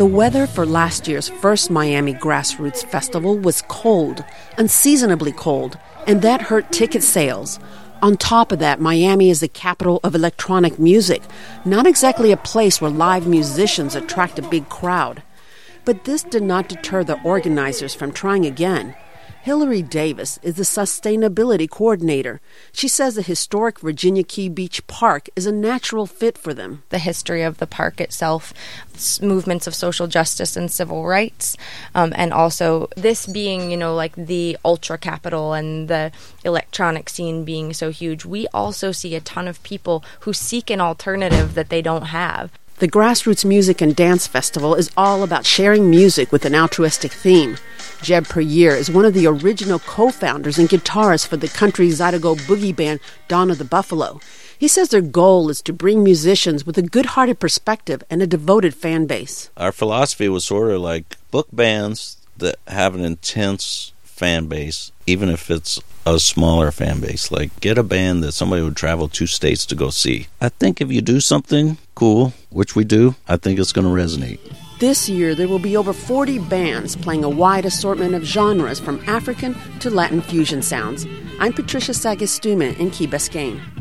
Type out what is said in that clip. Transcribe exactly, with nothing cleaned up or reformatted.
The weather for last year's first Miami Grassroots Festival was cold, unseasonably cold, and that hurt ticket sales. On top of that, Miami is the capital of electronic music, not exactly a place where live musicians attract a big crowd. But this did not deter the organizers from trying again. Hillary Davis is the sustainability coordinator. She says the historic Virginia Key Beach Park is a natural fit for them. The history of the park itself, movements of social justice and civil rights, um, and also this being, you know, like the ultra capital and the electronic scene being so huge, we also see a ton of people who seek an alternative that they don't have. The Grassroots Music and Dance Festival is all about sharing music with an altruistic theme. Jeb Perrier is one of the original co-founders and guitarists for the country Zydeco boogie band Dawn of the Buffalo. He says their goal is to bring musicians with a good-hearted perspective and a devoted fan base. Our philosophy was sort of like book bands that have an intense fan base, even if it's a smaller fan base. Like, get a band that somebody would travel two states to go see. I think if you do something cool, which we do, I think it's going to resonate. This year, there will be over forty bands playing a wide assortment of genres from African to Latin fusion sounds. I'm Patricia Sagastuma in Key Biscayne.